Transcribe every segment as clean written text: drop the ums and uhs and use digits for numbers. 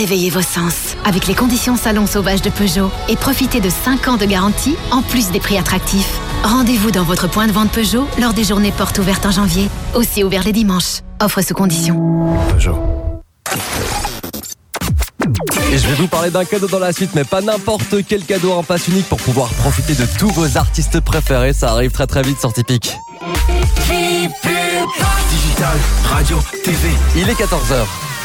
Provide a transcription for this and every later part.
Réveillez vos sens avec les conditions salon sauvage de Peugeot et profitez de 5 ans de garantie en plus des prix attractifs. Rendez-vous dans votre point de vente Peugeot lors des journées portes ouvertes en janvier. Aussi ouvert les dimanches. Offre sous conditions. Peugeot. Et je vais vous parler d'un cadeau dans la suite, mais pas n'importe quel cadeau, un pass unique pour pouvoir profiter de tous vos artistes préférés. Ça arrive très très vite sur Tipeee. Digital, radio, TV. Il est 14h.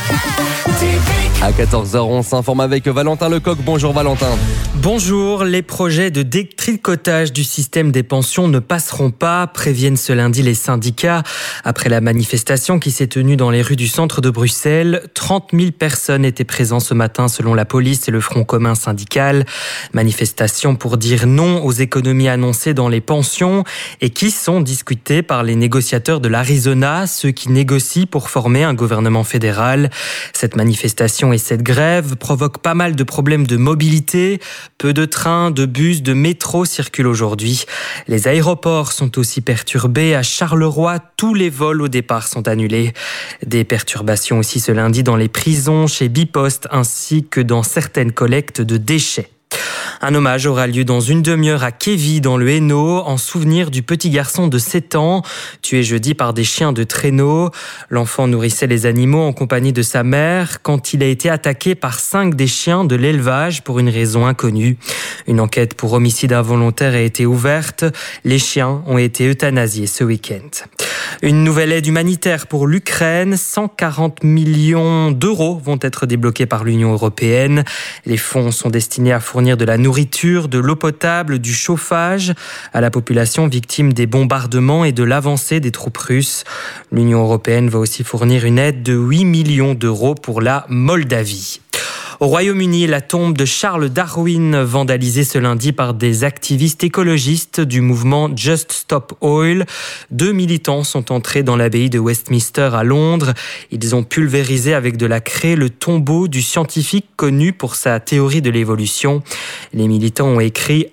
À 14h, on s'informe avec Valentin Lecoq. Bonjour Valentin. Bonjour, les projets de détricotage du système des pensions ne passeront pas, préviennent ce lundi les syndicats. Après la manifestation qui s'est tenue dans les rues du centre de Bruxelles, 30 000 personnes étaient présentes ce matin selon la police et le Front commun syndical. Manifestation pour dire non aux économies annoncées dans les pensions et qui sont discutées par les négociateurs de l'Arizona, ceux qui négocient pour former un gouvernement fédéral. Cette manifestation et cette grève provoquent pas mal de problèmes de mobilité. Peu de trains, de bus, de métro circulent aujourd'hui. Les aéroports sont aussi perturbés. À Charleroi, tous les vols au départ sont annulés. Des perturbations aussi ce lundi dans les prisons, chez Bipost, ainsi que dans certaines collectes de déchets. Un hommage aura lieu dans une demi-heure à Kévy, dans le Hainaut, en souvenir du petit garçon de 7 ans, tué jeudi par des chiens de traîneau. L'enfant nourrissait les animaux en compagnie de sa mère quand il a été attaqué par 5 des chiens de l'élevage pour une raison inconnue. Une enquête pour homicide involontaire a été ouverte. Les chiens ont été euthanasiés ce week-end. Une nouvelle aide humanitaire pour l'Ukraine. 140 millions d'euros vont être débloqués par l'Union européenne. Les fonds sont destinés à fournir de la nourriture, de l'eau potable, du chauffage à la population victime des bombardements et de l'avancée des troupes russes. L'Union européenne va aussi fournir une aide de 8 millions d'euros pour la Moldavie. Au Royaume-Uni, la tombe de Charles Darwin, vandalisée ce lundi par des activistes écologistes du mouvement Just Stop Oil. 2 militants sont entrés dans l'abbaye de Westminster à Londres. Ils ont pulvérisé avec de la craie le tombeau du scientifique connu pour sa théorie de l'évolution. Les militants ont écrit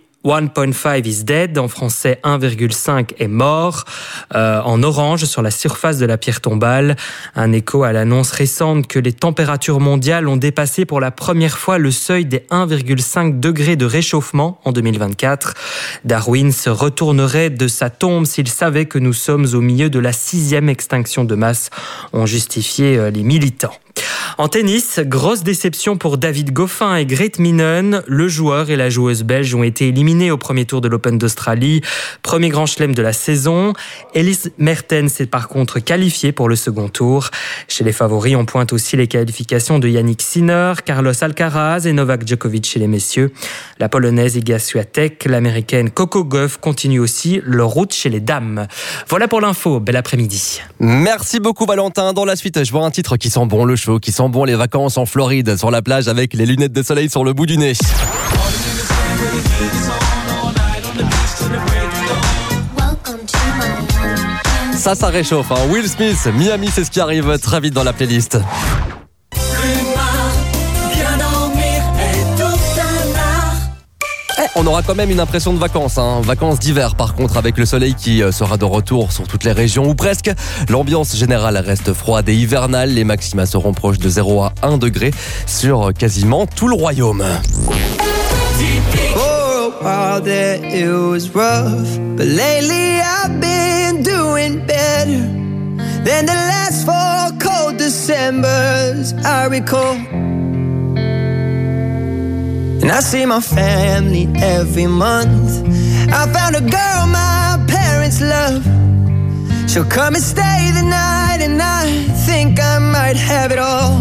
1.5 is dead, en français 1,5 est mort, en orange sur la surface de la pierre tombale. Un écho à l'annonce récente que les températures mondiales ont dépassé pour la première fois le seuil des 1,5 degrés de réchauffement en 2024. Darwin se retournerait de sa tombe s'il savait que nous sommes au milieu de la 6e extinction de masse, ont justifié les militants. En tennis, grosse déception pour David Goffin et Grete Minen. Le joueur et la joueuse belge ont été éliminés au premier tour de l'Open d'Australie. Premier grand chelem de la saison. Elise Mertens est par contre qualifiée pour le second tour. Chez les favoris, on pointe aussi les qualifications de Yannick Sinner, Carlos Alcaraz et Novak Djokovic chez les messieurs. La polonaise Iga Swiatek, l'américaine Coco Gauff continuent aussi leur route chez les dames. Voilà pour l'info. Bel après-midi. Merci beaucoup Valentin. Dans la suite, je vois un titre qui sent bon le show, qui sent bon les vacances en Floride, sur la plage avec les lunettes de soleil sur le bout du nez. Ça réchauffe, hein. Will Smith, Miami, c'est ce qui arrive très vite dans la playlist. On aura quand même une impression de vacances, hein. Vacances d'hiver par contre, avec le soleil qui sera de retour sur toutes les régions ou presque. L'ambiance générale reste froide et hivernale. Les maxima seront proches de 0 à 1 degré sur quasiment tout le royaume. For a while there it was rough, but lately I've been doing better than the last 4 cold Decembers I recall. And I see my family every month. I found a girl my parents love. She'll come and stay the night, and I think I might have it all.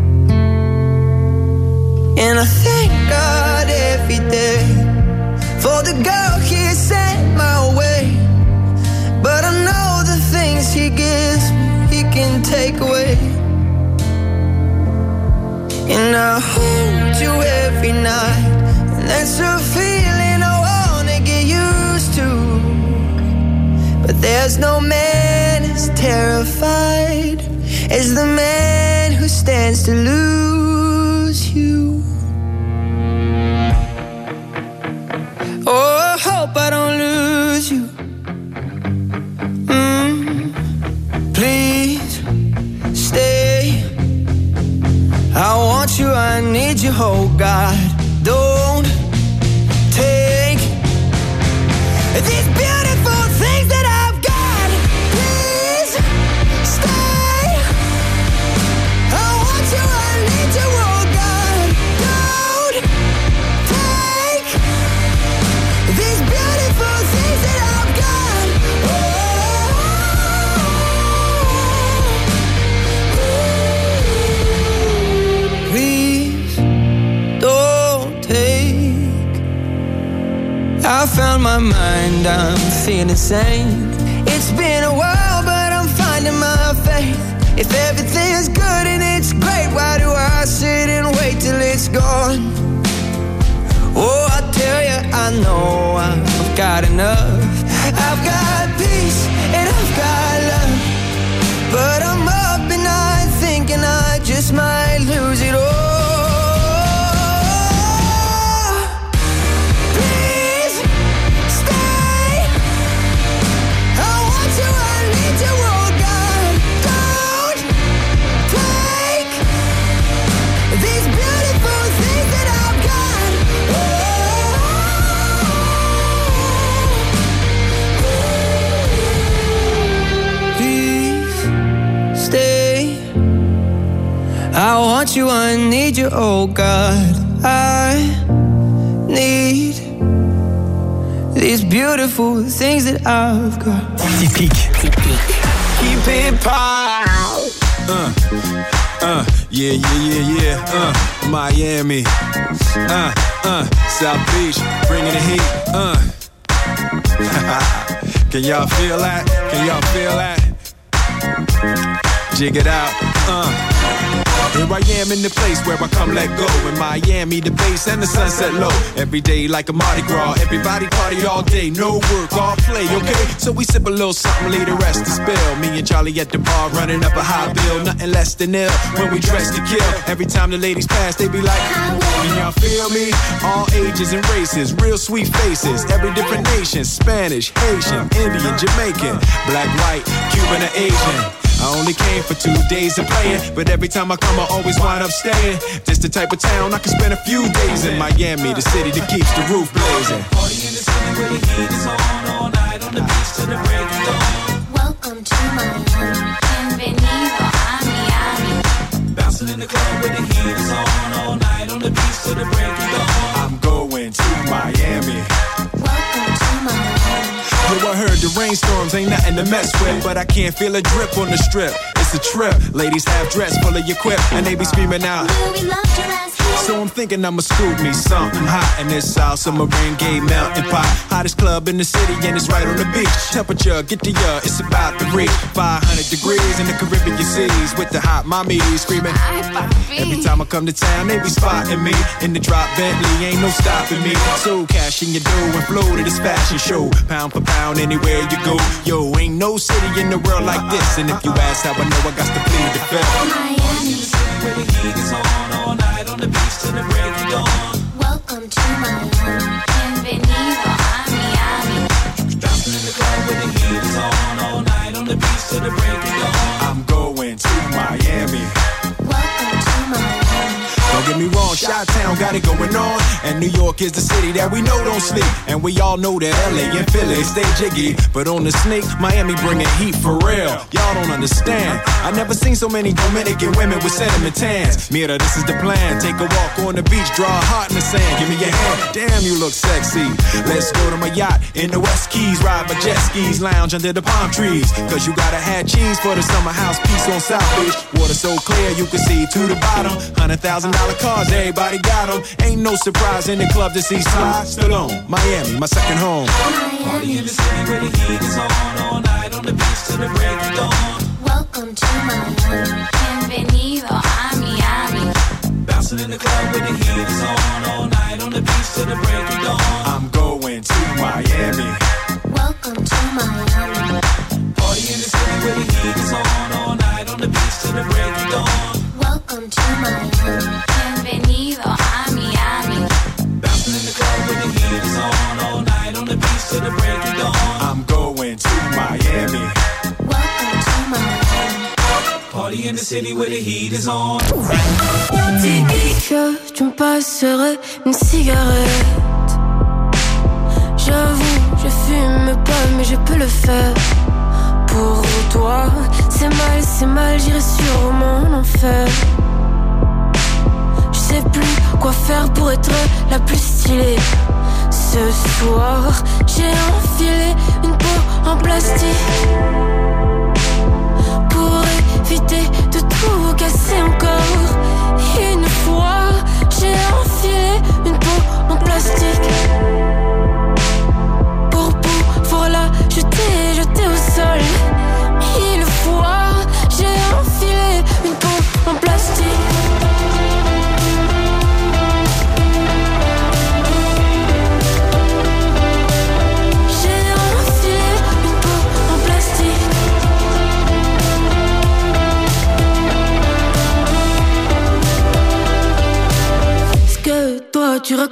And I thank God every day for the girl He sent my way. But I know the things He gives me, He can take away. And I hold you every night, and that's a feeling I wanna get used to. But there's no man as terrified as the man who stands to lose you. Oh, I hope I don't lose you. Please stay. I want you, I I found my mind, I'm feeling sane. It's been a while, but I'm finding my faith. If everything's good and it's great, why do I sit and wait till it's gone? Oh, I tell you, I know I've got enough. I've got peace and I've got love, but I'm up and I'm thinking I just might lose it all. I want you, I need you, oh God. I need these beautiful things that I've got. Typique. Keep it pow. Yeah. Miami. South Beach, bringing the heat. Can y'all feel that? Can y'all feel that? Jig it out. Here I am in the place where I come let go. In Miami, the bass and the sunset low. Every day like a Mardi Gras. Everybody party all day, no work, all play, okay? So we sip a little something, leave the rest to spill. Me and Charlie at the bar running up a high bill. Nothing less than ill when we dress to kill. Every time the ladies pass, they be like, can y'all feel me? All ages and races, real sweet faces. Every different nation, Spanish, Haitian, Indian, Jamaican, black, white, Cuban, or Asian. I only came for 2 days of playing, but every time I come I always wind up staying. This the type of town I can spend a few days in. Miami, the city that keeps the roof blazing. Party in the city where the heat is on, all night on the beach till the break of dawn. Welcome to Miami, bienvenido a Miami. Bouncing in the club where the heat is on, all night on the beach till the break of dawn. I'm going to Miami. Welcome to Miami. Yo, I heard the rainstorms ain't nothing to mess with, but I can't feel a drip on the strip. It's a trip. Ladies have dress full of your quip, and they be screaming out, We love your ass here. so I'm thinking I'ma scoop me something hot in this South Submarine Gay Mountain Pot. Hottest club in the city, and it's right on the beach. Temperature, get to ya, it's about to reach 500 degrees in the Caribbean seas with the hot mommy screaming. Every time I come to town, they be spotting me in the drop Bentley, ain't no stopping me. So cash in your dough and flow to this fashion show. Pound for pound, anywhere you go. Yo, ain't no city in the world like this. And if you ask how I know, I got to plead the fifth. Miami, the city where the heat is on, all night on the beach till the break of dawn. Welcome to Miami, bienvenido a Miami. Bouncing in the club where the heat is on, all night on the beach till the break of dawn. I'm going to Miami. Welcome to Miami. Don't get me wrong, Chi-Town got it going on, and New York is the city that we know don't sleep. And we all know that LA and Philly stay jiggy, but on the sneak, Miami bringing heat for real. Y'all don't understand. I never seen so many Dominican women with cinnamon tans. Mira, this is the plan. Take a walk on the beach, draw a heart in the sand. Give me your hand. Damn, you look sexy. Let's go to my yacht in the West Keys, ride my jet skis, lounge under the palm trees. Cause you gotta have cheese for the summer house piece on South Beach. Water so clear you can see to the bottom. $100,000 cars, everybody got them. Ain't no surprise in the club to see Sly Stallone. Miami, my second home. Party in the city where the heat is on, all night on the beach till the break of dawn. Welcome to Miami, bienvenido a Miami. Bouncing in the club where the heat is on, all night on the beach till the break of dawn. I'm going to Miami. Welcome to Miami. Party in the city where the heat is on, all night on the beach till the break of dawn. Welcome to Miami, bienvenido a Miami. Bouncing in the club where the heat is on, all night on the beach till the break of dawn. I'm going to Miami. Welcome to Miami. Party in the city where the heat is on. Que tu me passerais une cigarette. J'avoue, je fume pas, mais je peux le faire. Pour toi, c'est mal, j'irai sûrement en enfer. Je sais plus quoi faire pour être la plus stylée. Ce soir, j'ai enfilé une peau en plastique pour éviter de tout casser encore. Une fois, j'ai enfilé une peau en plastique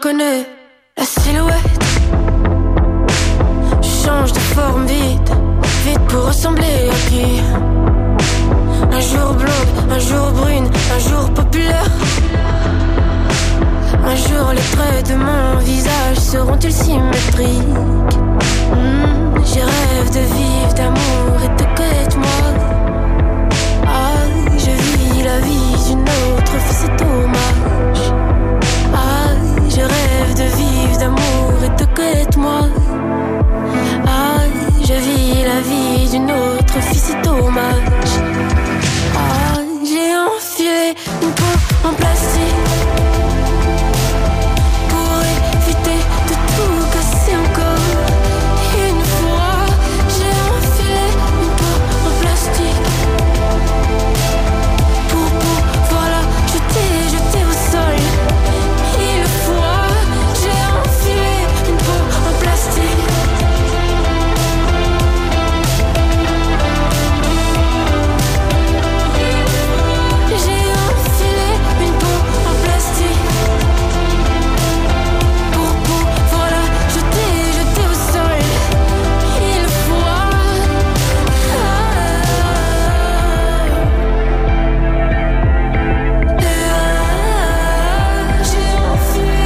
reconnais la silhouette. Je change de forme vite pour ressembler à qui? Un jour blonde, un jour brune, un jour populaire. Un jour les traits de mon visage seront-ils symétriques? Je rêve de vivre, d'amour et de quête-moi. Ah, je vis la vie d'une autre fille, c'est dommage. Ah, je rêve de vivre, d'amour et de quête-moi. Ah, je vis la vie d'une autre fille, c'est dommage. Ah, j'ai enfilé une peau en plastique pour éviter de tout casser encore. Une fois, j'ai enfilé une peau en plastique pour pouvoir la jeter au sol. Une fois, j'ai enfilé une peau en plastique. J'ai enfilé une peau en plastique pour pouvoir la jeter au sol. Une fois, j'ai enfilé.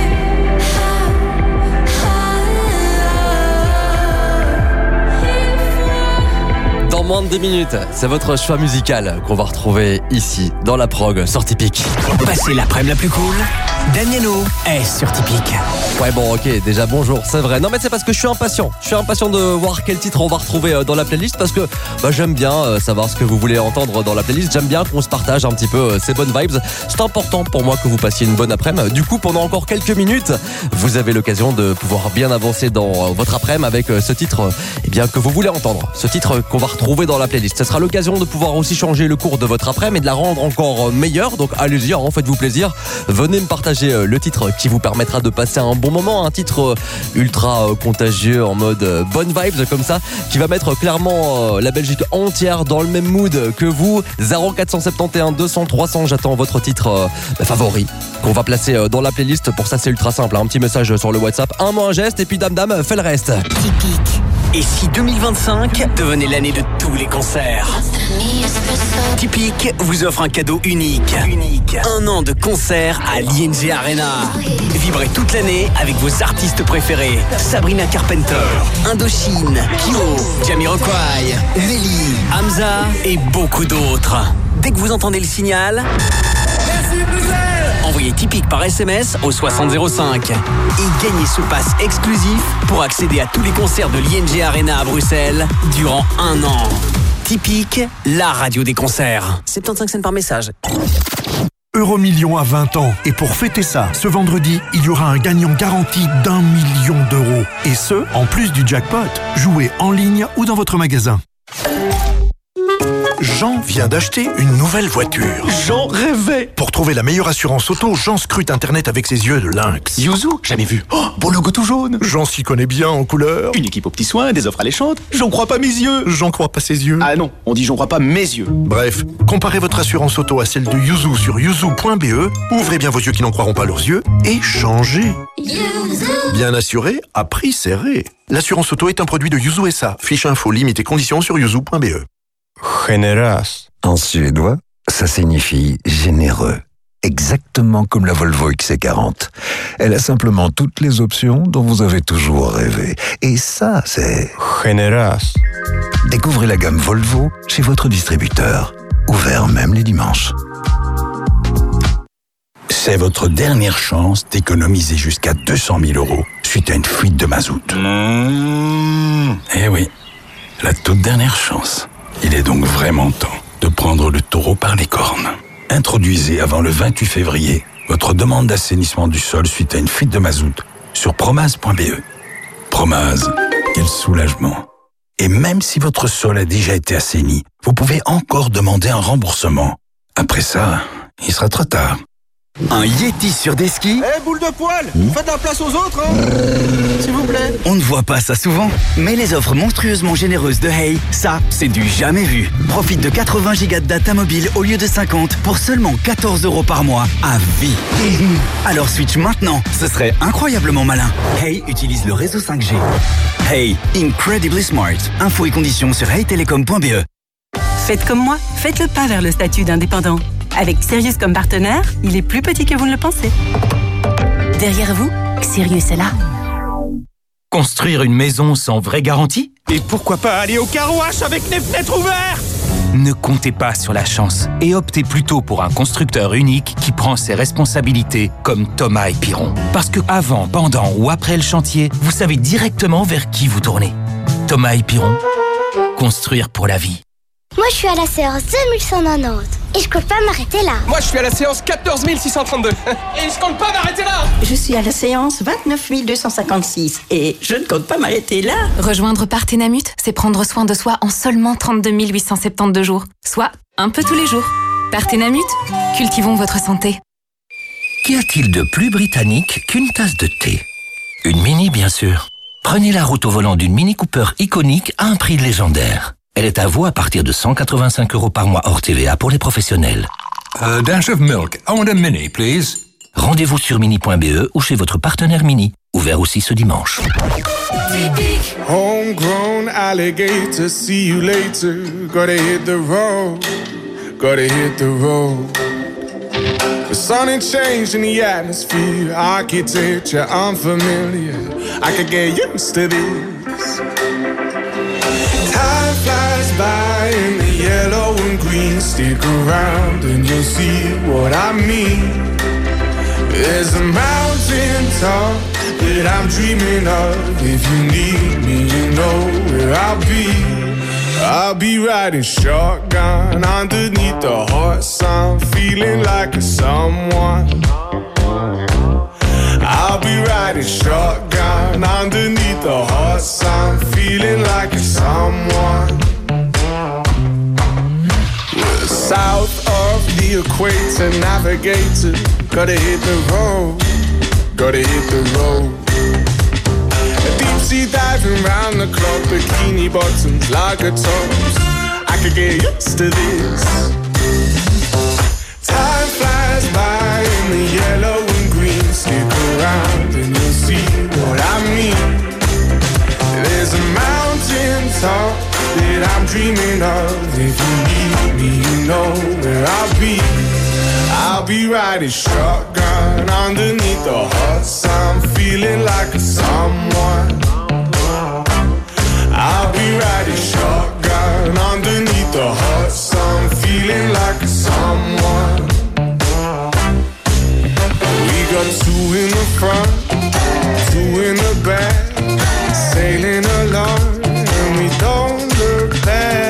Dans moins de 10 minutes, c'est votre choix musical qu'on va retrouver ici, dans la prog, sur Typique. Passez l'après-midi la plus cool. Damiano est sur Typique. Ouais bon ok, déjà bonjour, c'est vrai. Non mais c'est parce que je suis impatient. Je suis impatient de voir quel titre on va retrouver dans la playlist parce que j'aime bien savoir ce que vous voulez entendre dans la playlist. J'aime bien qu'on se partage un petit peu ces bonnes vibes. C'est important pour moi que vous passiez une bonne après-midi. Du coup, pendant encore quelques minutes, vous avez l'occasion de pouvoir bien avancer dans votre après-midi avec ce titre bien que vous voulez entendre. Ce titre qu'on va retrouver dans la playlist. Ce sera l'occasion de pouvoir aussi changer le cours de votre après-midi et de la rendre encore meilleure. Donc allez-y, faites-vous plaisir. Venez me partager le titre qui vous permettra de passer un bon moment, un titre ultra contagieux en mode bonne vibes comme ça, qui va mettre clairement la Belgique entière dans le même mood que vous. 0471 200 300, j'attends votre titre favori qu'on va placer dans la playlist. Pour ça c'est ultra simple, un petit message sur le WhatsApp, un mot, un geste et puis dame fait le reste. Typique. Et si 2025 devenait l'année de tous les concerts? Typique vous offre un cadeau unique. Un an de concert à l'ING Arena. Vibrez toute l'année avec vos artistes préférés. Sabrina Carpenter, Indochine, Kyo, Jamiroquai, Nelly, Hamza et beaucoup d'autres. Dès que vous entendez le signal, envoyez Typique par SMS au 6005 et gagnez ce pass exclusif pour accéder à tous les concerts de l'ING Arena à Bruxelles durant un an. Typique, la radio des concerts. 75 cents par message. Euromillions à 20 ans. Et pour fêter ça, ce vendredi, il y aura un gagnant garanti d'1 million d'euros. Et ce, en plus du jackpot. Jouez en ligne ou dans votre magasin. Jean vient d'acheter une nouvelle voiture. Jean rêvait. Pour trouver la meilleure assurance auto, Jean scrute Internet avec ses yeux de lynx. Yuzu, jamais vu. Oh, beau logo tout jaune. Jean s'y connaît bien en couleur. Une équipe aux petits soins, des offres alléchantes. J'en crois pas mes yeux. J'en crois pas ses yeux. Ah non, on dit j'en crois pas mes yeux. Bref, comparez votre assurance auto à celle de Yuzu sur yuzu.be. Ouvrez bien vos yeux qui n'en croiront pas leurs yeux et changez. Yuzu. Bien assuré, à prix serré. L'assurance auto est un produit de Yuzu SA. Fiche info, limite et conditions sur yuzu.be. Generös. En suédois, ça signifie généreux. Exactement comme la Volvo XC40. Elle a simplement toutes les options dont vous avez toujours rêvé. Et ça, c'est... Generös. Découvrez la gamme Volvo chez votre distributeur. Ouvert même les dimanches. C'est votre dernière chance d'économiser jusqu'à 200 000 euros suite à une fuite de mazout. Eh oui, la toute dernière chance. Il est donc vraiment temps de prendre le taureau par les cornes. Introduisez avant le 28 février votre demande d'assainissement du sol suite à une fuite de mazout sur promaz.be. Promaz, quel soulagement. Et même si votre sol a déjà été assaini, vous pouvez encore demander un remboursement. Après ça, il sera trop tard. Un Yeti sur des skis. Boule de poil, faites la place aux autres, s'il vous plaît. On ne voit pas ça souvent, mais les offres monstrueusement généreuses de Hey, ça, c'est du jamais vu. Profite de 80 gigas de data mobile au lieu de 50 pour seulement 14 € par mois à vie. Alors switch maintenant, ce serait incroyablement malin. Hey utilise le réseau 5G. Hey, incredibly smart. Infos et conditions sur heytelecom.be. Faites comme moi, faites le pas vers le statut d'indépendant. Avec Sirius comme partenaire, il est plus petit que vous ne le pensez. Derrière vous, Sirius est là. Construire une maison sans vraie garantie ? Et pourquoi pas aller au Car Wash avec les fenêtres ouvertes ? Ne comptez pas sur la chance et optez plutôt pour un constructeur unique qui prend ses responsabilités comme Thomas et Piron. Parce que avant, pendant ou après le chantier, vous savez directement vers qui vous tournez. Thomas et Piron, construire pour la vie. Moi, je suis à la séance 2190 et je compte pas m'arrêter là. Moi, je suis à la séance 14632 et je compte pas m'arrêter là. Je suis à la séance 29256 et je ne compte pas m'arrêter là. Rejoindre Partenamut, c'est prendre soin de soi en seulement 32 872 jours, soit un peu tous les jours. Partenamut, cultivons votre santé. Qu'y a-t-il de plus britannique qu'une tasse de thé ? Une Mini, bien sûr. Prenez la route au volant d'une Mini Cooper iconique à un prix légendaire. Elle est à vous à partir de 185 € par mois hors TVA pour les professionnels. A dash of milk. I want a Mini, please. Rendez-vous sur mini.be ou chez votre partenaire Mini. Ouvert aussi ce dimanche. Homegrown alligator, see you later. Gotta hit the road, gotta hit the road. The sun ain't changing the atmosphere, architecture unfamiliar. I could get used to this. Time flies by in the yellow and green. Stick around and you'll see what I mean. There's a mountain top that I'm dreaming of. If you need me, you know where I'll be. I'll be riding shotgun underneath the hot sun, feeling like a someone. I'll be riding shotgun underneath the hot sun, feeling like a someone. We're south of the equator, navigator. Gotta hit the road, gotta hit the road. Deep sea diving round the clock, bikini bottoms, lager tops. I could get used to this. Time flies by in the yellow and green. Stick around and you'll see what I mean. There's a mountain top that I'm dreaming of. If you need me, you know where I'll be. I'll be riding shotgun underneath the hot sun, feeling like a someone. I'll be riding shotgun underneath the hot sun, feeling like a someone. We got two in the front, two in the back, sailing along, and we don't look back.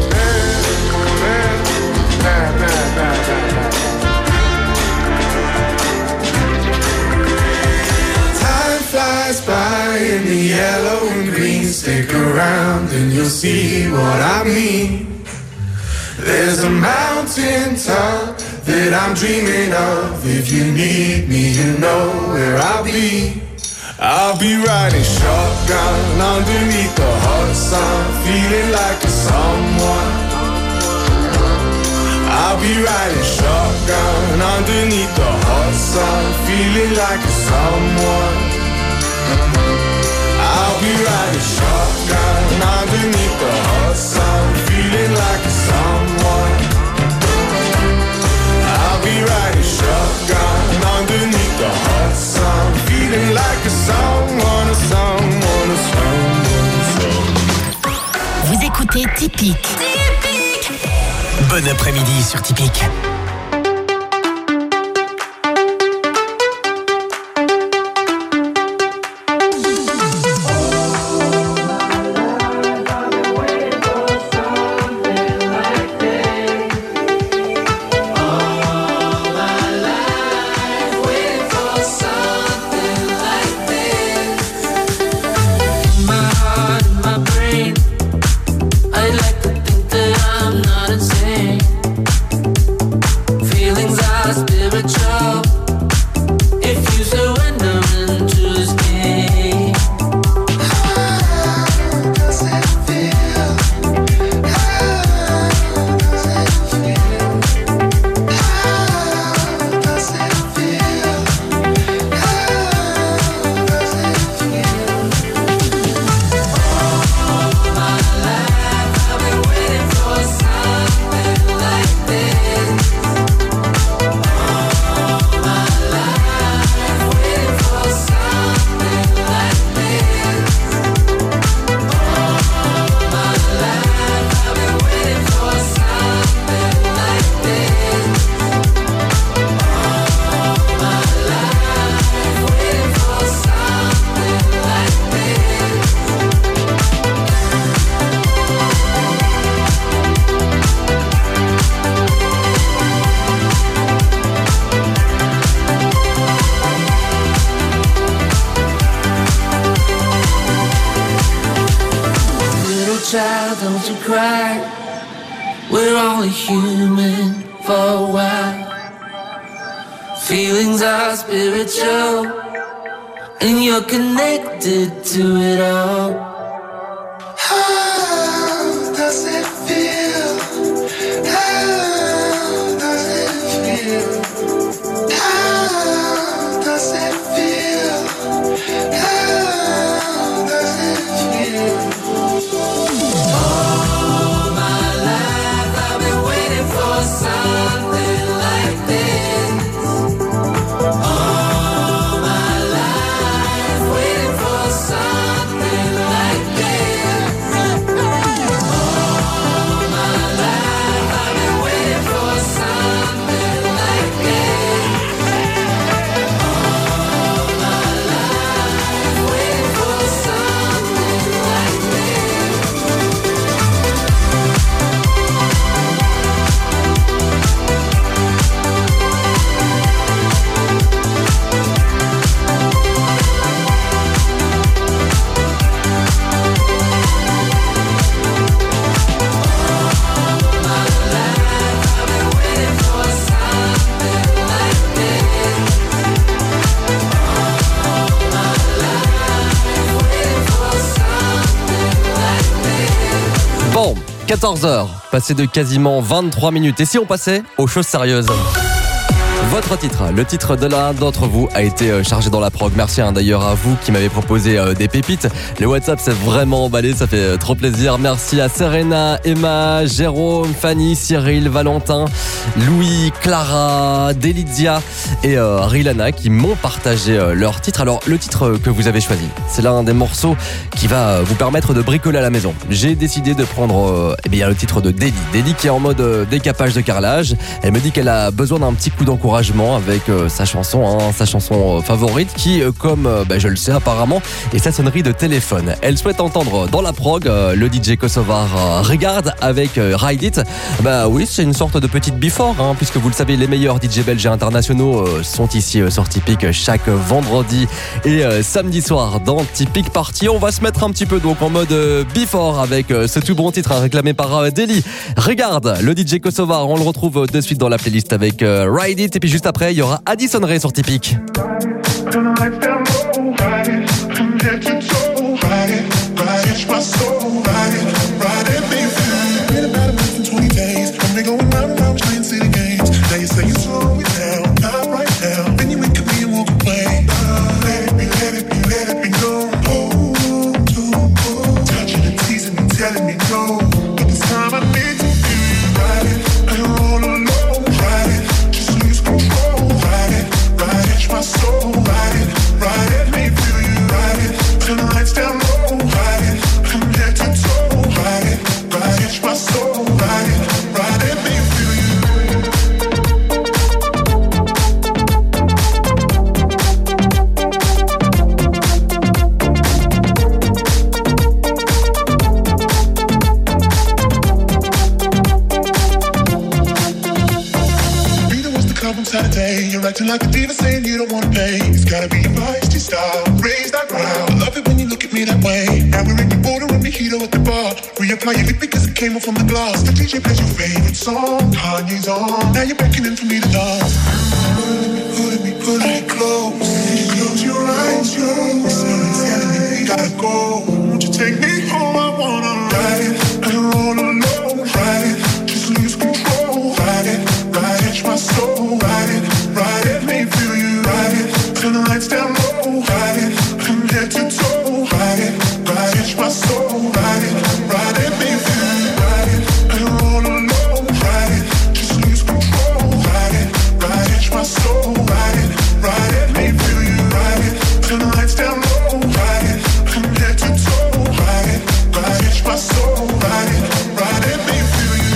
Flies by in the yellow and green. Stick around and you'll see what I mean. There's a mountain top that I'm dreaming of. If you need me, you know where I'll be. I'll be riding shotgun underneath the hot sun, feeling like a someone. I'll be riding shotgun underneath the hot sun, feeling like a someone. I'll be riding shotgun underneath the hot sun, feeling like a someone. I'll be riding shotgun underneath the hot sun, feeling like a someone, a someone, a someone, a someone. Vous écoutez Typique. Bon après-midi sur Typique. I'd like to think that I'm not insane. child, don't you cry. We're only human for a while. Feelings are spiritual, and you're connected to it all. How does it feel? How does it feel? How does it feel? How does it feel? All my life I've been waiting for something like this. All my life waiting for something like this. All my life I've been waiting for something like this. All my life waiting for something like this. Bon, 14h, passé de quasiment 23 minutes. Et si on passait aux choses sérieuses ? Votre titre, le titre de l'un d'entre vous a été chargé dans la prog. Merci d'ailleurs à vous qui m'avez proposé des pépites. Le WhatsApp s'est vraiment emballé, ça fait trop plaisir. Merci à Serena, Emma, Jérôme, Fanny, Cyril, Valentin, Louis, Clara, Delidia et Rilana qui m'ont partagé leur titre. Alors le titre que vous avez choisi, c'est l'un des morceaux qui va vous permettre de bricoler à la maison. J'ai décidé de prendre le titre de Deli. Deli qui est en mode décapage de carrelage. Elle me dit qu'elle a besoin d'un petit coup d'encouragement avec sa chanson favorite qui, comme je le sais apparemment, est sa sonnerie de téléphone. Elle souhaite entendre dans la prog le DJ kosovar Regarde avec Ride It. Oui, c'est une sorte de petite before, puisque vous le savez, les meilleurs DJ belges et internationaux sont ici sur Typique chaque vendredi et samedi soir dans Typique Party. On va se mettre un petit peu donc en mode before avec ce tout bon titre réclamé par Deli. Regarde, le DJ kosovar, on le retrouve de suite dans la playlist avec Ride It. Et puis juste après, il y aura Addison Rae sur Typique. Acting like a diva saying you don't wanna pay. It's gotta be your feisty style. Raise that ground. I love it when you look at me that way. Now we're in the border and mojito at the bar. Reapply your lip because it came off from the glass. The DJ plays your favorite song. Kanye's on. Now you're beckoning for me to dance. Pulling me close. Close your eyes, Someone's telling me we gotta go. Won't you take me home? I wanna ride it. And roll alone. Ride it. Just lose control. Ride it. Catch my soul. Ride it. Ride it, let me feel you. Ride it, turn the lights down low. Ride it, from head to toe. Ride it, catch my soul. Ride it, let me feel you. Ride it, and roll alone. Ride it, just lose control. Ride it, catch my soul. Ride it, let me feel you. Ride it, turn the lights down low. Ride it, from head to toe. Ride it, catch my soul. Ride it, let me feel you.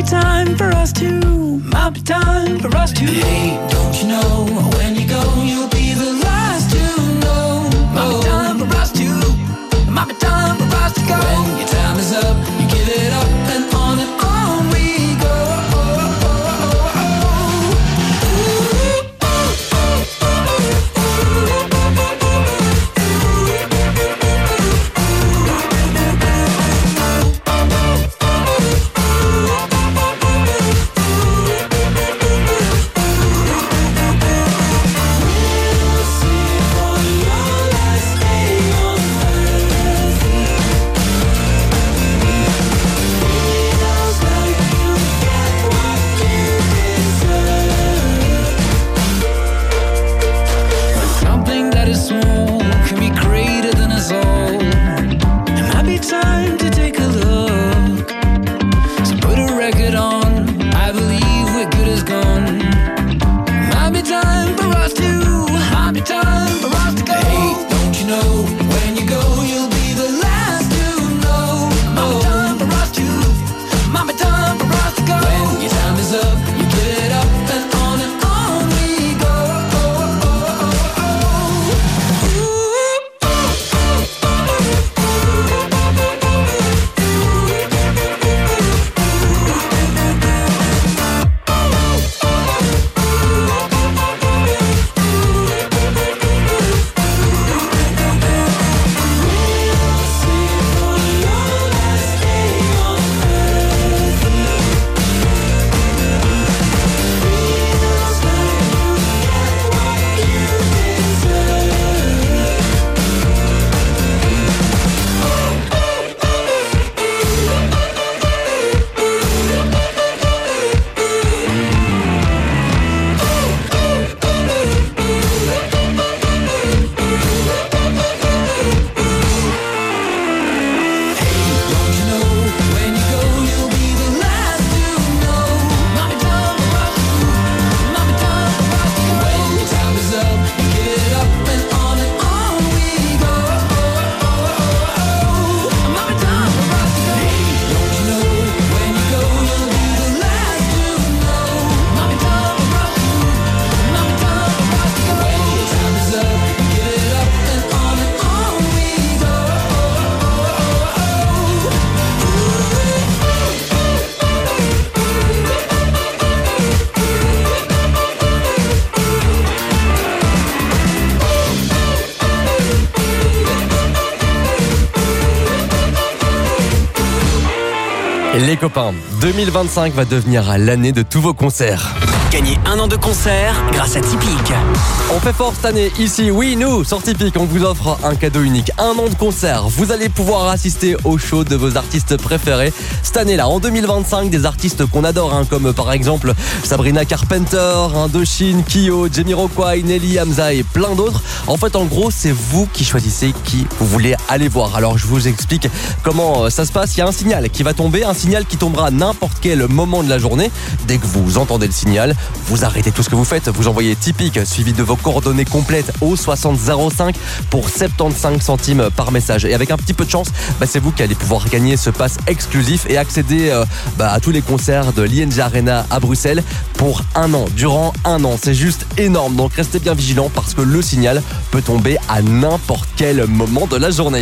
time for us to. Might be time for us to. Hey, don't you know when you go, you'll be the last to know. Might be time for us to. Might be time for us to go. When your time is up, you give it up and on we go. Les copains, 2025 va devenir l'année de tous vos concerts. Gagnez 1 an de concert grâce à Tipeee. On fait fort cette année, ici, oui, nous, sur Tipeee, on vous offre un cadeau unique, 1 an de concert. Vous allez pouvoir assister au show de vos artistes préférés. Cette année-là, en 2025, des artistes qu'on adore, comme par exemple Sabrina Carpenter, Indochine, Kyo, Jamiroquai, Nelly, Hamza et plein d'autres. En fait, en gros, c'est vous qui choisissez qui vous voulez aller voir. Alors, je vous explique comment ça se passe. Il y a un signal qui va tomber, un signal qui tombera à n'importe quel moment de la journée. Dès que vous entendez le signal, vous arrêtez tout ce que vous faites, vous envoyez Tipeee suivi de vos coordonnées complètes au 6005 pour 75 centimes par message. Et avec un petit peu de chance, c'est vous qui allez pouvoir gagner ce pass exclusif et accéder à tous les concerts de l'ING Arena à Bruxelles pour 1 an, durant 1 an. C'est juste énorme, donc restez bien vigilants parce que le signal peut tomber à n'importe quel moment de la journée.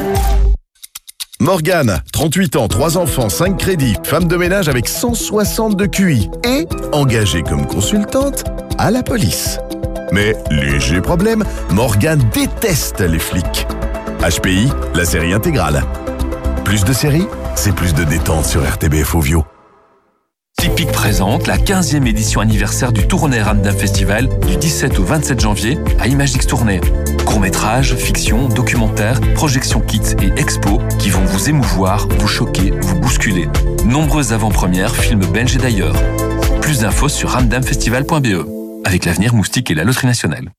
Morgane, 38 ans, 3 enfants, 5 crédits, femme de ménage avec 160 de QI et engagée comme consultante à la police. Mais léger problème, Morgane déteste les flics. HPI, la série intégrale. Plus de séries, c'est plus de détente sur RTBF Ovio. Tipeee présente la 15e édition anniversaire du Tournai Ramdam Festival du 17 au 27 janvier à Imagix Tournai. Courts-métrages, fiction, documentaires, projections kits et expos qui vont vous émouvoir, vous choquer, vous bousculer. Nombreuses avant-premières, films belges et d'ailleurs. Plus d'infos sur ramdamfestival.be. Avec l'avenir, Moustique et la Loterie Nationale.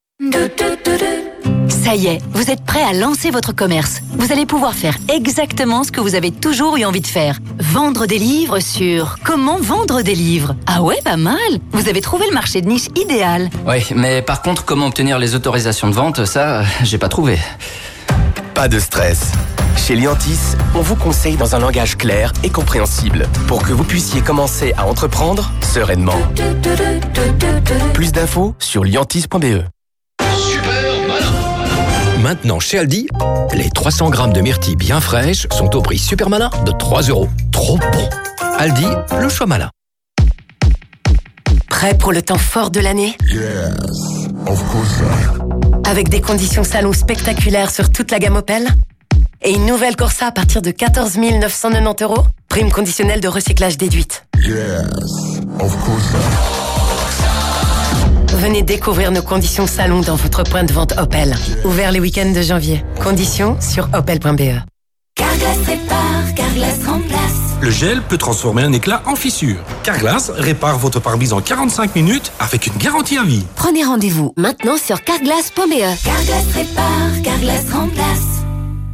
Ça y est, vous êtes prêt à lancer votre commerce. Vous allez pouvoir faire exactement ce que vous avez toujours eu envie de faire. Vendre des livres sur comment vendre des livres. Ah ouais, pas mal. Vous avez trouvé le marché de niche idéal. Oui, mais par contre, comment obtenir les autorisations de vente, ça, j'ai pas trouvé. Pas de stress. Chez Liantis, on vous conseille dans un langage clair et compréhensible pour que vous puissiez commencer à entreprendre sereinement. Plus d'infos sur liantis.be. Maintenant, chez Aldi, les 300 grammes de myrtilles bien fraîches sont au prix super malin de 3 €. Trop bon. Aldi, le choix malin. Prêt pour le temps fort de l'année? Yes, of course. Avec des conditions salon spectaculaires sur toute la gamme Opel? Et une nouvelle Corsa à partir de 14 990 €? Prime conditionnelle de recyclage déduite. Yes, of course. Venez découvrir nos conditions salon dans votre point de vente Opel. Ouvert les week-ends de janvier. Conditions sur opel.be. Carglass répare, Carglass remplace. Le gel peut transformer un éclat en fissure. Carglass répare votre pare-brise en 45 minutes avec une garantie à vie. Prenez rendez-vous maintenant sur carglass.be. Carglass répare, Carglass remplace.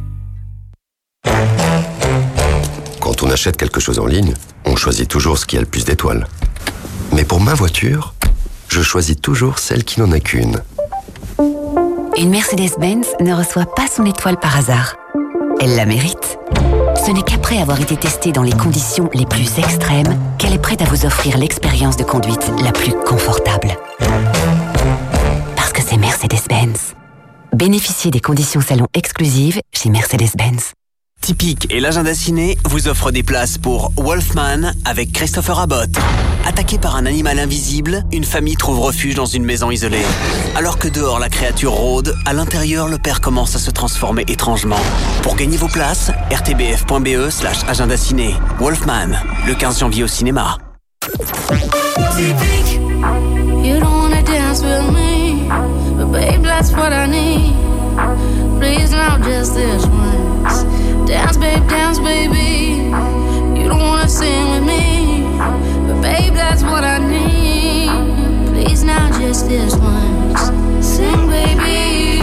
Quand on achète quelque chose en ligne, on choisit toujours ce qui a le plus d'étoiles. Mais pour ma voiture, je choisis toujours celle qui n'en a qu'une. Une Mercedes-Benz ne reçoit pas son étoile par hasard. Elle la mérite. Ce n'est qu'après avoir été testée dans les conditions les plus extrêmes qu'elle est prête à vous offrir l'expérience de conduite la plus confortable. Parce que c'est Mercedes-Benz. Bénéficiez des conditions salon exclusives chez Mercedes-Benz. Typique et l'agenda ciné vous offre des places pour Wolfman avec Christopher Abbott. Attaqué par un animal invisible, une famille trouve refuge dans une maison isolée. Alors que dehors la créature rôde, à l'intérieur le père commence à se transformer étrangement. Pour gagner vos places, rtbf.be/agenda ciné. Wolfman, le 15 janvier au cinéma. Typique, you don't wanna dance with me, but babe, that's what I need. Please now just this once. Dance, baby. You don't wanna sing with me, but babe, that's what I need. Please now just this once. Sing, baby.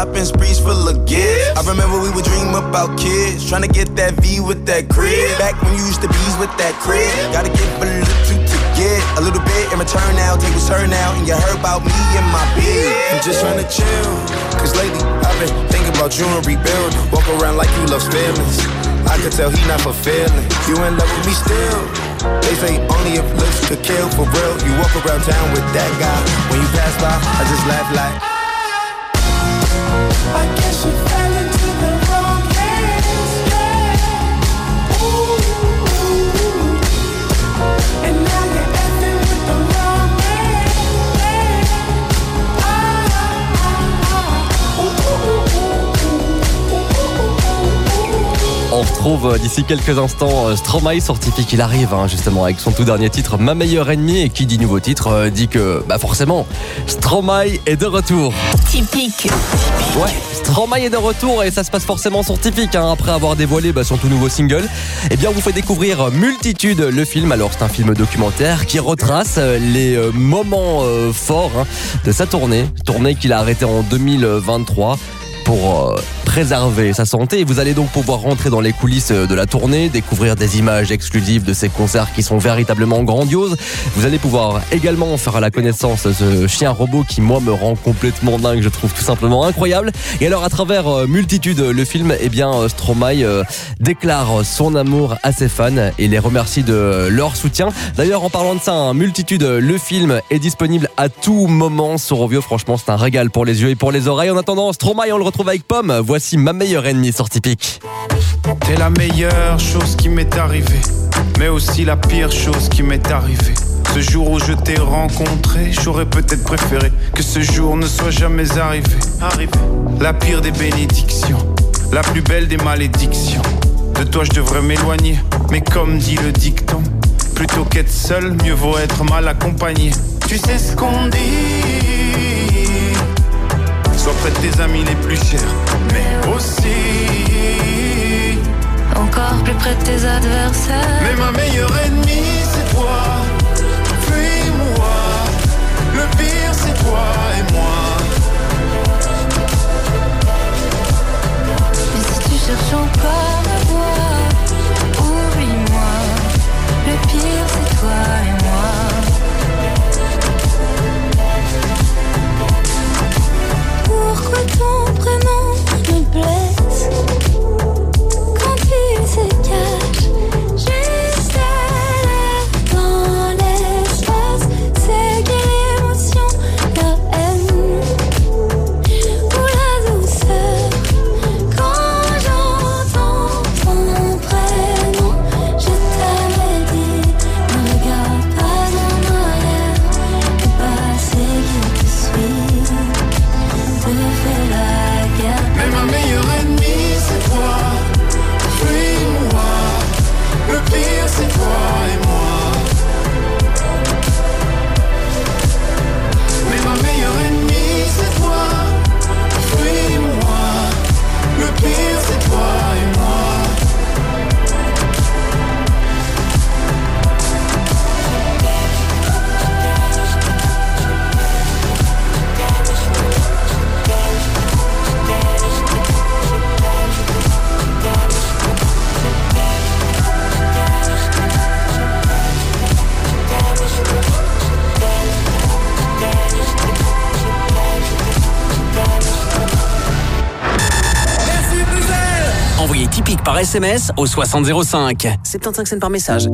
shopping sprees full of gifts. I remember we would dream about kids, trying to get that V with that crib. Back when you used to be with that crib. Gotta give a little to get a little bit in return now. Take what's her now, and you heard about me and my bed. I'm just trying to chill, cause lately I've been thinking about you and rebuilding. Walk around like you love feelings. I could tell he not fulfilling. You in love with me still. They say only if looks could kill. For real, you walk around town with that guy. When you pass by, I just laugh like I guess you fell into the wrong hands, yeah. Ooh. And now you're effing with the wrong man, On retrouve d'ici quelques instants Stromae sur Typique. Il arrive justement avec son tout dernier titre, Ma meilleure ennemie. Et qui dit nouveau titre dit que forcément Stromae est de retour. Typique. Ouais, Stromae est de retour et ça se passe forcément sur Typique. Après avoir dévoilé son tout nouveau single, on vous fait découvrir Multitude, le film. Alors c'est un film documentaire qui retrace les moments forts de sa tournée qu'il a arrêté en 2023 pour préserver sa santé. Et vous allez donc pouvoir rentrer dans les coulisses de la tournée, découvrir des images exclusives de ces concerts qui sont véritablement grandioses. Vous allez pouvoir également faire la connaissance de ce chien robot qui, moi, me rend complètement dingue. Je trouve tout simplement incroyable. Et alors, à travers Multitude, le film, Stromae déclare son amour à ses fans et les remercie de leur soutien. D'ailleurs, en parlant de ça, Multitude, le film est disponible à tout moment sur Rovio. Franchement, c'est un régal pour les yeux et pour les oreilles. En attendant, Stromae, on le retrouve avec Pomme. Voici Ma meilleure ennemie sur Typique. T'es la meilleure chose qui m'est arrivée, mais aussi la pire chose qui m'est arrivée. Ce jour où je t'ai rencontré, j'aurais peut-être préféré que ce jour ne soit jamais arrivé. La pire des bénédictions, la plus belle des malédictions. De toi je devrais m'éloigner, mais comme dit le dicton, plutôt qu'être seul, mieux vaut être mal accompagné. Tu sais ce qu'on dit, sois près de tes amis les plus chers, mais aussi encore plus près de tes adversaires. Mais ma meilleure ennemie c'est toi, fuis-moi. Le pire c'est toi et moi. Mais si tu cherches encore à voir, oublie-moi. Le pire c'est toi et moi. Pourquoi ton prénom me blesse quand il se cache juste là dans l'espace? C'est quelle émotion, la haine ou la douceur quand j'entends ton prénom? Je t'avais dit, ne regarde pas en arrière, le passé qui te suit te fait la guerre. Mais ma meilleure ennemie c'est toi, fuis-moi. Le pire c'est toi et moi. Mais ma meilleure ennemie c'est toi, fuis-moi. Le pire c'est toi et moi. Envoyez Typique par SMS au 6005. 75 cents par message.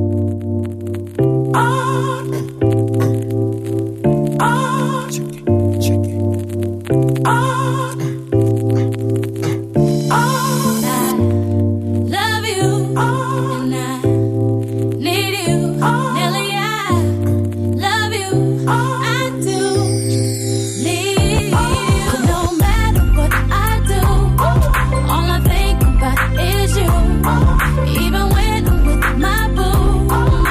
Love you, and I need you. Nelly, I love you, I do need you. No matter what I do, all I think about is you. Even when I'm with my boo,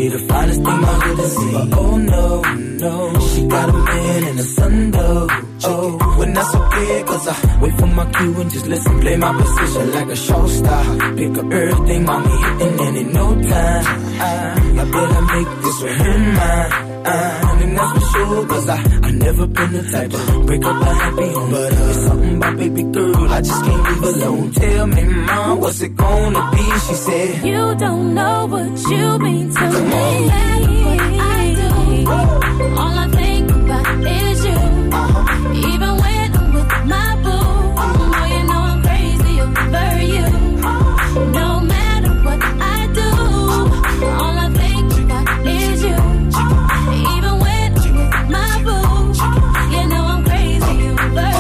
be the finest thing my hood has seen. But oh no, no, she got a man and a son though. Oh, when that's okay, cause I wait for my cue and just listen, play my position like a show star. Pick up everything, mommy hitting, and in no time I better make this with her mine. And that's for sure, cause I never been the type to break up a happy home. But it's something about baby girl, I just can't leave alone. Tell me, mom, what's it gonna be? She said, you don't know what you mean to Come me. on. What I do, all I think about is you. Even when I'm with my boo, oh, you know I'm crazy over you. No matter what I do, all I think about is you. Even when I'm with my boo, you know I'm crazy over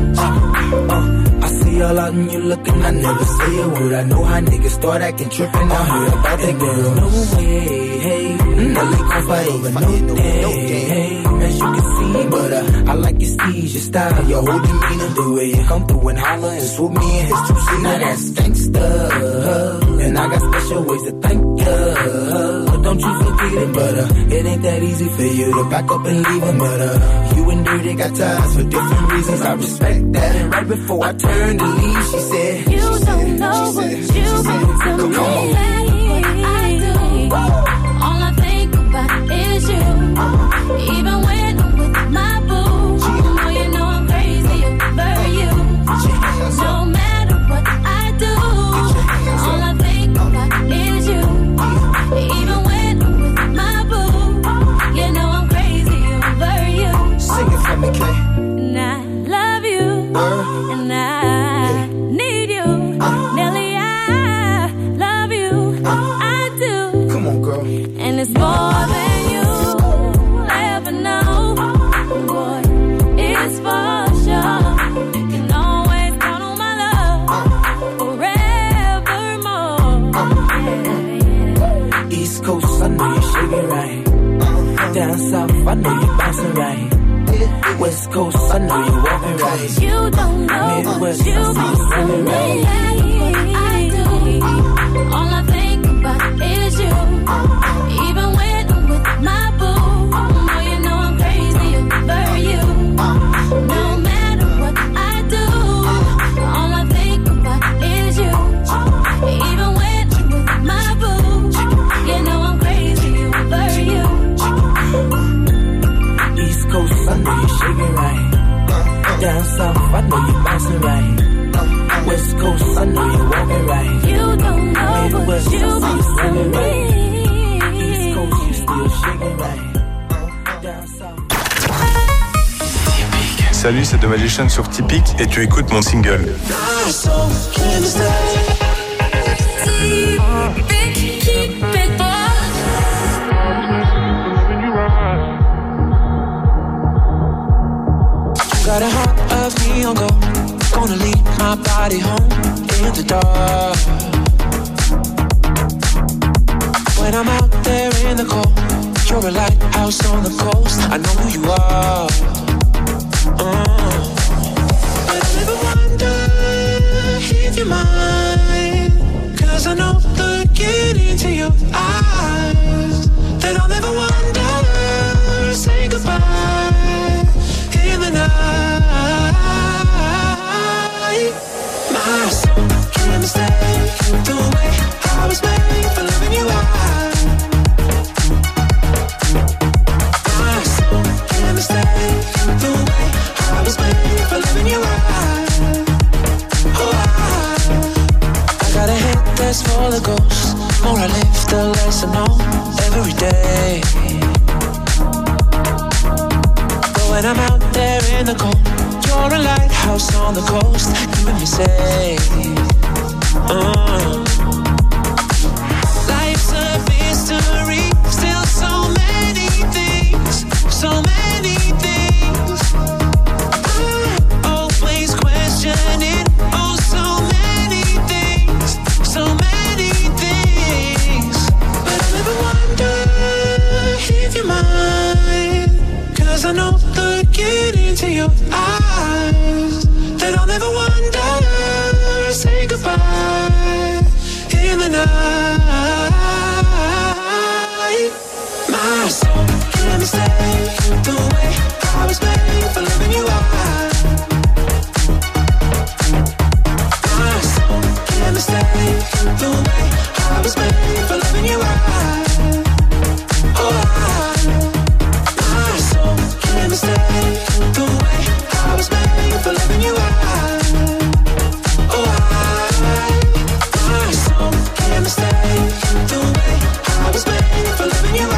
you. I see all out and you looking, I never say a word. I know how niggas start acting trippin'. I heard about that girl. No way, hey, no they gon' fight over no day, hey. As you can see, but I like your steez, your style, your whole demeanor, the way you come through and holler and swoop me in his two-seater. Now that's gangsta, and I got special ways to thank you. Don't you forget it, but it ain't that easy for you to back up and leave him. But you and Dirty got ties for different reasons. I respect that. And right before I turned to leave, she said, you don't know what you mean to me. What I do, all I think about is you. Even when I'm with my boo, oh, you know I'm crazy over you. No matter what I do, all I think about is you. Even when I'm with my boo, you know I'm crazy over you. Sing it for me, Kay. And I love you, and I need you. Nelly, I love you, I do. Come on, girl. And it's more than you ever know. Boy, it's for sure. You can always count on my love forevermore. Yeah. East Coast, I know you're shaking right. Down south, I know you're bouncing right. West Coast, I know you're walking right. You don't know Midwest, what you I see you mean to swimming me. right. I do. All I think about is you. Even when I'm with my boo, oh, you know I'm crazy over you. No matter what I do, all I think about is you. Even when I'm with my boo, you know I'm crazy over you. East Coast, I know you're shaking right. Down south, I know you're bouncing right. West Coast, I know you're walking right. You don't know Midwest, what you I see you mean to swimming right. me. East Coast, you still shaking right. Down south. Salut, c'est The Magician sur Typique et tu écoutes mon single. Got a heart of neon gold, gonna leave my body home in the dark. When I'm out there in the cold, you're a lighthouse on the coast. I know who you are. But I never wonder if you're mine, 'cause I know looking into your eyes that I'll never wonder, say goodbye in the night. My soul can't mistake the way I was made for loving you. My soul can't mistake the way I was made for loving you. Oh, I got a head that's full of ghosts. More I live, the less I know every day. When I'm out there in the cold, you're a lighthouse on the coast. You and me say, life's a mystery, still so many things, so many things. I'm always questioning, oh, so many things, so many things. But I never wonder if you're mine, 'cause I know looking into your eyes that I'll never wonder, say goodbye in the night. My soul can't let me stay the way I was made for loving you. My soul can't let me stay the way I was made for loving you. My soul can't let me stay the way I was made for loving you. My soul can't let me stay the way I was made for loving you.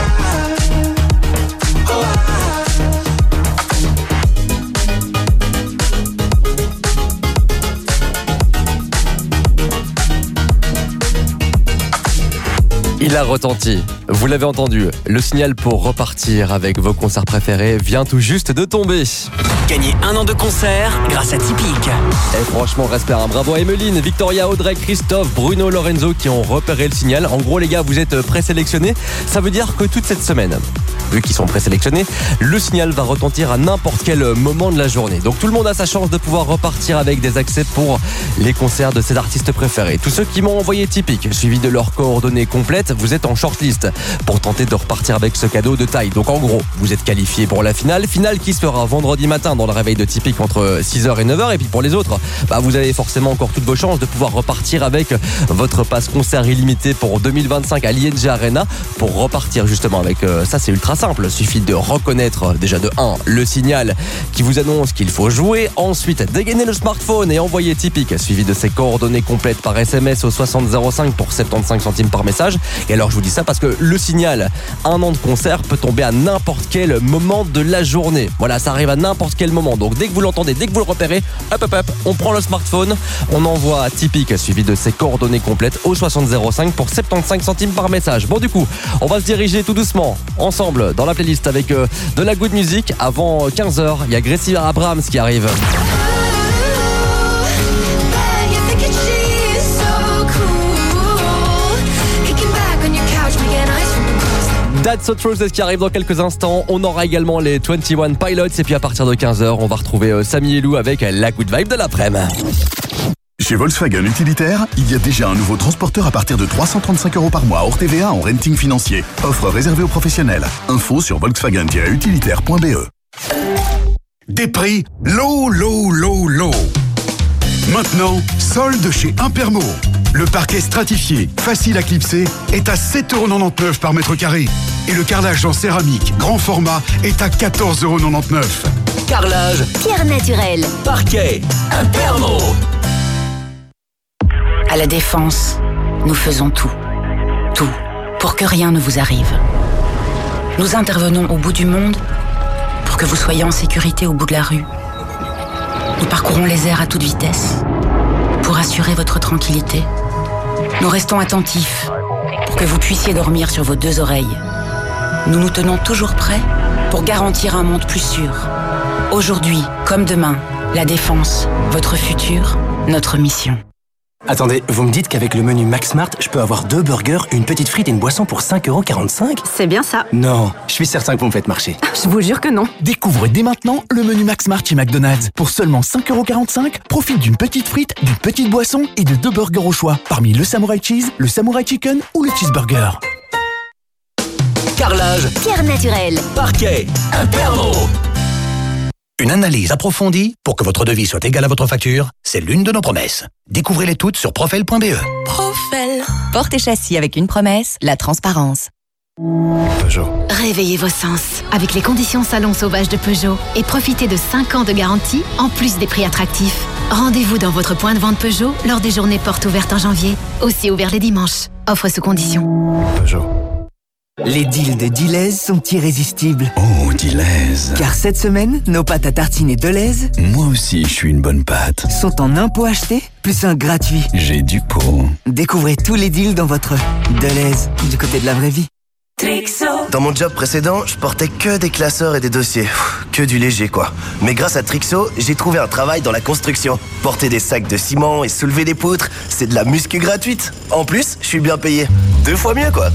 Il a retenti. Vous l'avez entendu, le signal pour repartir avec vos concerts préférés vient tout juste de tomber. Gagnez 1 an de concert grâce à Tipeee. Et franchement, respect, hein. Bravo à Emeline, Victoria, Audrey, Christophe, Bruno, Lorenzo qui ont repéré le signal. En gros, les gars, vous êtes présélectionnés. Ça veut dire que toute cette semaine, vu qu'ils sont présélectionnés, le signal va retentir à n'importe quel moment de la journée. Donc tout le monde a sa chance de pouvoir repartir avec des accès pour les concerts de ses artistes préférés. Tous ceux qui m'ont envoyé Tipeee, suivi de leurs coordonnées complètes, vous êtes en shortlist pour tenter de repartir avec ce cadeau de taille. Donc en gros, vous êtes qualifiés pour la finale qui sera vendredi matin dans le réveil de Tipeee entre 6h et 9h. Et puis pour les autres, vous avez forcément encore toutes vos chances de pouvoir repartir avec votre passe concert illimité pour 2025 à l'ING Arena pour repartir justement avec ça. C'est ultra simple, suffit de reconnaître déjà de 1 le signal qui vous annonce qu'il faut jouer, ensuite dégainer le smartphone et envoyer Tipeee suivi de ses coordonnées complètes par SMS au 6005 pour 75 centimes par message. Et alors je vous dis ça parce que le signal 1 an de concert peut tomber à n'importe quel moment de la journée. Voilà, ça arrive à n'importe quel moment. Donc dès que vous l'entendez, dès que vous le repérez, hop, on prend le smartphone, on envoie Tipeee suivi de ses coordonnées complètes au 6005 pour 75 centimes par message. Bon, du coup, on va se diriger tout doucement ensemble dans la playlist avec de la good music. Avant 15h, il y a Gracie Abrams qui arrive. That's so true, c'est ce qui arrive dans quelques instants. On aura également les 21 Pilots et puis à partir de 15h, on va retrouver Samy et Lou avec la good vibe de l'après-midi. Chez Volkswagen Utilitaire, il y a déjà un nouveau transporteur à partir de 335 € par mois hors TVA en renting financier. Offre réservée aux professionnels. Info sur volkswagen-utilitaire.be. Des prix low. Maintenant, solde chez Impermo. Le parquet stratifié, facile à clipser, est à 7,99 € par mètre carré. Et le carrelage en céramique, grand format, est à 14,99 €. Carrelage, Pierre naturelle, parquet, Impermo. À la Défense, nous faisons tout pour que rien ne vous arrive. Nous intervenons au bout du monde pour que vous soyez en sécurité au bout de la rue. Nous parcourons les airs à toute vitesse pour assurer votre tranquillité. Nous restons attentifs pour que vous puissiez dormir sur vos 2 oreilles. Nous nous tenons toujours prêts pour garantir un monde plus sûr. Aujourd'hui, comme demain, la Défense, votre futur, notre mission. Attendez, vous me dites qu'avec le menu Max Smart, je peux avoir 2 burgers, une petite frite et une boisson pour 5,45 €? C'est bien ça. Non, je suis certain que vous me faites marcher. Je vous jure que non. Découvrez dès maintenant le menu Max Smart chez McDonald's. Pour seulement 5,45 €, profite d'une petite frite, d'une petite boisson et de 2 burgers au choix. Parmi le Samurai Cheese, le Samurai Chicken ou le Cheeseburger. Carrelage, Pierre naturelle, parquet, Impermo. Une analyse approfondie pour que votre devis soit égal à votre facture, c'est l'une de nos promesses. Découvrez-les toutes sur profel.be. Profel. Porte et châssis avec une promesse, la transparence. Peugeot. Réveillez vos sens avec les conditions salon sauvage de Peugeot et profitez de 5 ans de garantie en plus des prix attractifs. Rendez-vous dans votre point de vente Peugeot lors des journées portes ouvertes en janvier. Aussi ouvert les dimanches. Offre sous conditions. Peugeot. Les deals de Deleuze sont irrésistibles. Oh, Deleuze. Car cette semaine, nos pâtes à tartiner Deleuze Moi aussi, je suis une bonne pâte. sont en un pot acheté, plus un gratuit. J'ai du pot. Découvrez tous les deals dans votre Deleuze, du côté de la vraie vie. Dans mon job précédent, je portais que des classeurs et des dossiers. Que du léger, quoi. Mais grâce à Trixo, j'ai trouvé un travail dans la construction. Porter des sacs de ciment et soulever des poutres, c'est de la muscu gratuite. En plus, je suis bien payé. 2 fois mieux, quoi.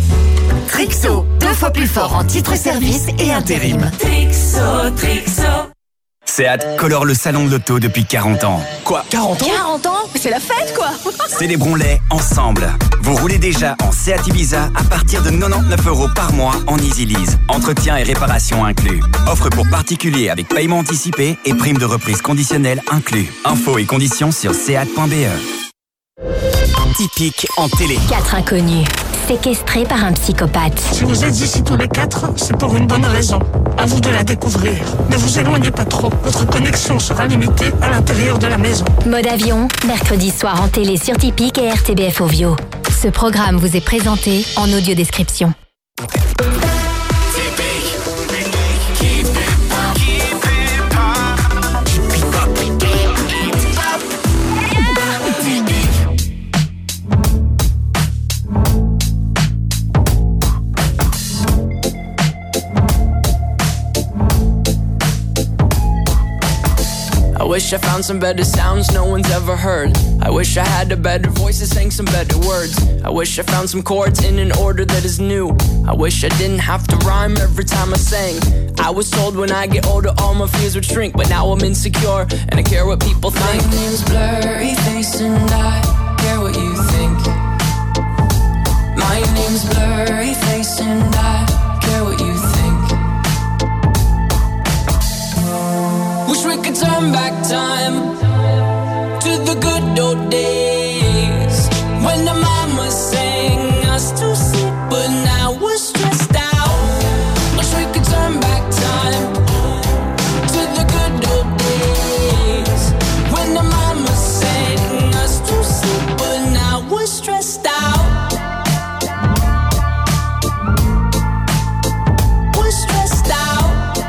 Trixo, 2 fois plus fort en titre service et intérim. Trixo. Seat colore le salon de l'auto depuis 40 ans. Quoi, 40 ans 40 ans? C'est la fête, quoi. Célébrons-les ensemble. Vous roulez déjà en Seat Ibiza à partir de 99 € par mois en Easy Lease. Entretien et réparation inclus. Offre pour particuliers avec paiement anticipé et prime de reprise conditionnelle inclus. Infos et conditions sur seat.be. Typique en télé. 4 inconnus, séquestrés par un psychopathe. Si vous êtes ici tous les 4, c'est pour une bonne raison. À vous de la découvrir. Ne vous éloignez pas trop. Votre connexion sera limitée à l'intérieur de la maison. Mode avion, mercredi soir en télé sur Typique et RTBF Ovio. Ce programme vous est présenté en audio description. I wish I found some better sounds no one's ever heard. I wish I had a better voice that sang some better words. I wish I found some chords in an order that is new. I wish I didn't have to rhyme every time I sang. I was told when I get older all my fears would shrink, but now I'm insecure and I care what people think. My name's Blurryface and I care what you think. My name's Blurryface and I care what you think. Wish we could turn back time to the good old days when the mama sang us to sleep, but now we're stressed out. Wish we could turn back time to the good old days when the mama sang us to sleep, but now we're stressed out. We're stressed out.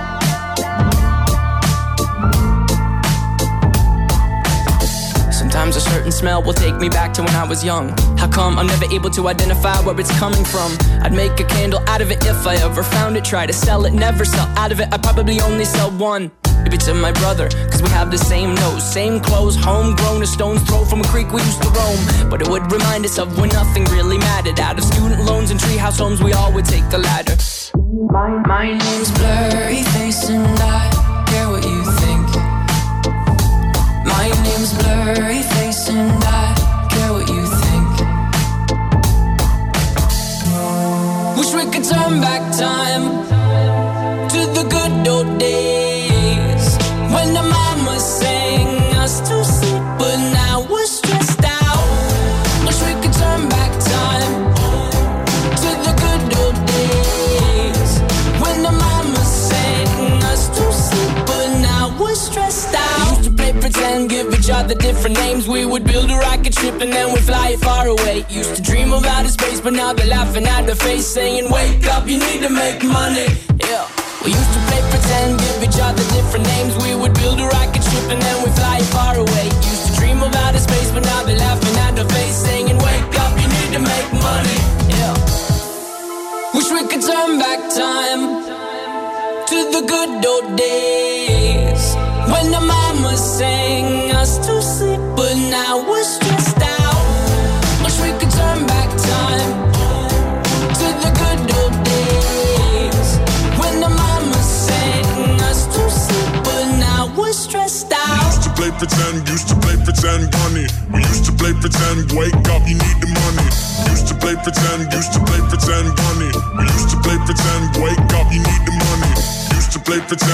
Sometimes a certain smell will take me back to when I was young. How come I'm never able to identify where it's coming from? I'd make a candle out of it if I ever found it. Try to sell it, never sell out of it. I'd probably only sell one. Maybe to my brother, cause we have the same nose, same clothes, homegrown, a stone's throw from a creek we used to roam. But it would remind us of when nothing really mattered. Out of student loans and treehouse homes, we all would take the ladder. My name's Blurryface and I care what you think. My name's Blurryface and I care what you think. Wish we could turn back time to the good old days when the mama sang us to sleep, but now we're stressed out. Wish we could turn back time to the good old days when the mama sang us to sleep, but now we're stressed out. We used to play pretend, give each other different names. We would build a rocket ship and then we'd fly it far away. Used to dream of outer space, but now they're laughing at the face, saying, wake up, you need to make money. Yeah. We used to play pretend, give each other different names. We would build a rocket ship and then we'd fly it far away. Used to dream of outer space, but now they're laughing at the face, saying, wake up, you need to make money. Yeah. Wish we could turn back time to the good old days when the mama sang us to sleep, but now we're stressed out. Wish we could turn back time to the good old days when the mama sang us to sleep, but now we're stressed out. Used to play pretend, bunny. We used to play pretend, wake up, you need the money. Used to play pretend, bunny. We used to play pretend, wake up, you need the money. Used to play pretend.